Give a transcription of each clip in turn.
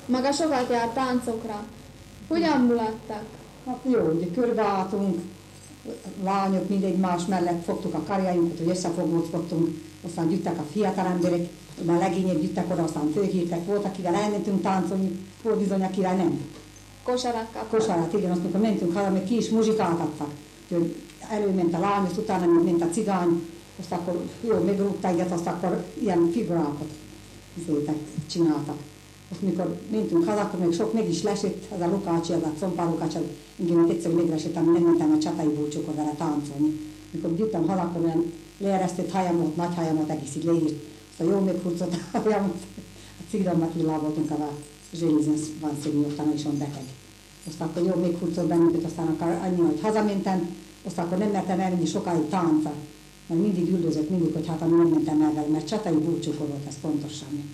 Maga sokat járt táncokra. Hogyan mulattak? Hát jó, ugye körbeálltunk, lányok mind egymás mellett fogtuk a karjainkat, hogy összefogózkodtunk, aztán gyűjtek a fiatal emberek, a legények gyűjtek oda, aztán főhírtek, volt, akivel elmentünk táncolni, volt bizony, akivel nem. Kosarat kaptak. Kosarat, igen, azt mikor mentünk haza, még ki is muzsikát adtak. Előment a lány, azt utána ment a cigány, azt akkor jó, megrúgta egyet, azt akkor ilyen figurákat csináltak. Azt mikor mentünk haza, akkor még sok meg is lesett, az a Lukácsi, az a Combár Lukácsi, engem egyszer meglesett, ami nem mentem a csatai búcsókor vele táncolni. Mikor gyűjtem haza, akkor olyan leeresztett hajamat, nagy hajamat egész így leírt. Azt a jó meghurcott a hajamat, a Cigramnak illá voltunk a Zsélizens van szegény, utána is van beteg. Azt akkor jó meghurcott bennünket, aztán annyi, hogy hazamentem, azt akkor nem mertem elmenni sokáig táncra. Mert mindig üldözött, mindig, hogy hát nem mentem el vele, mert csatai búcsókor volt ez pontosan.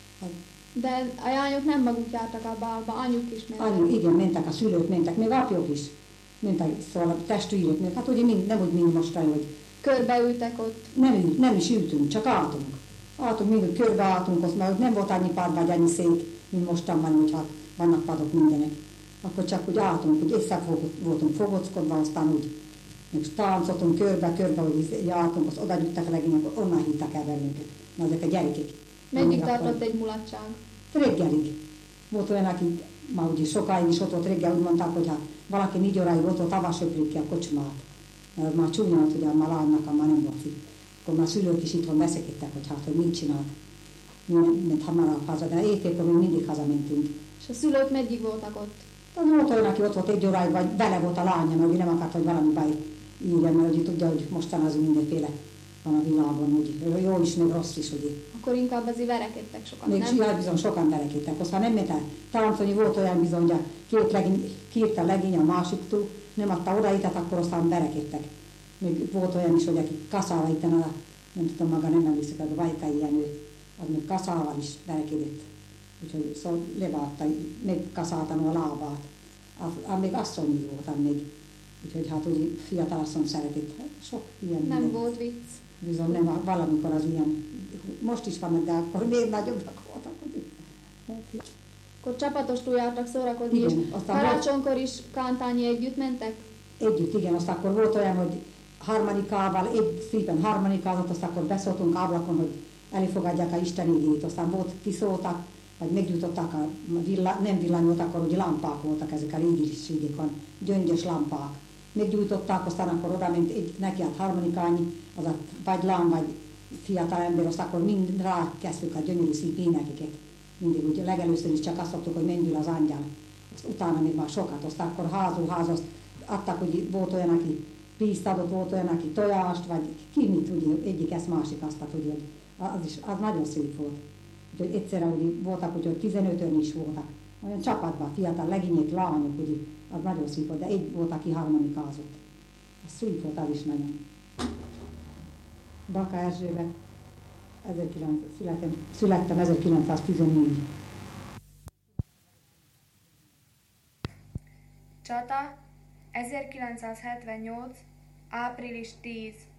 De a lányok nem maguk jártak a bálba, anyuk is mentek. Anyuk, igen, mentek a szülők, mentek, még apjuk is. Mentek, szóval a testvérek, még, hát ugye nem úgy, mint most, hogy... Körbeültek ott? Nem is ültünk, csak álltunk. Álltunk, mindig körbeálltunk, azt mert nem volt annyi pár vagy annyi szék, mint mostan van, hogy hát vannak padok mindenek. Akkor csak úgy álltunk, hogy össze voltunk fogockodva, aztán úgy még táncoltunk körbe, hogy jártunk, azt oda gyűjtek a legények, onnan hittek el bennünket. Na, ezek a gyerekek. Meddig tartott egy mulatság? Reggelig. Volt olyan, aki már ugye sokáig is ott volt reggel, úgy mondták, hogy hát valaki 4 óráig ott avasöprik ki a kocsmát. Mert már csúnya volt, hogy a lánynak már nem volt itt. Akkor már a szülők is itthon veszekedtek, hogy hát, hogy mit csinált. Ment hamarabb haza, de éjfélkor még mindig hazamentünk. És a szülők meddig voltak ott? Az volt olyan, aki ott volt 1 óráig, vagy vele volt a lánya, mert nem akart, hogy valami baj írja, mert ugye tudja, hogy mostan az mindenféle van a világon, úgy jó is, meg rossz is, ugye. Akkor inkább azért verekedtek sokan, még nem? Még bizony sokan verekedtek. Aztán nem ment el táncolni, volt olyan bizony, hogy kért a legény a másiktól, nem adta oda itet, akkor aztán verekedtek. Még volt olyan is, hogy aki kaszával itten, nem tudom maga, nem emlékszik, a Vajkai Jenő, az még kaszával is verekedett. Úgyhogy szóval levágta, még kaszáltan a lábát. Még asszonyi voltam még. Úgyhogy hát úgy fiatal asszony szeretett. Sok ilyen. Nem ilyen. volt vicc. Bizony nem, valamikor az ilyen, most is vannak, de akkor még nagyobbak voltak. Akkor csapatostul jártak szórakozni, igen, és karácsonykor is kántányi együtt mentek? Együtt, igen, azt akkor volt olyan, hogy harmonikával, szépen harmonikázott, azt akkor beszóltunk ablakon, hogy elfogadják a Isten igét, aztán volt, kiszóltak, vagy meggyújtották nem villany volt, akkor ugye lámpák voltak ezek a régiségek, gyöngyös lámpák. Meggyújtották, aztán akkor oda ment neki át harmonikálni, az a vagy lám, vagy fiatal ember, azt akkor mind rákezdtük a gyönyörű szép énekeket. Mindig úgy legelőször is csak azt szoktuk, hogy menjül az angyal. Azt utána még már sokat, azt akkor ház, adtak, hogy volt olyan, aki vízt adott, volt olyan, aki tojást, vagy ki mit, ugye, egyik ezt másik azt, hogy az nagyon szép volt. Úgyhogy egyszerre ugye, voltak, hogy 15-ön is voltak. Olyan csapatban, fiatal legények, lányok, ugye, az nagyon szép volt, de egy volt, aki harmonikázott. Az szép volt, az is nagyon. Baka Erzsébet, születtem 1914. Csata 1978. április 10.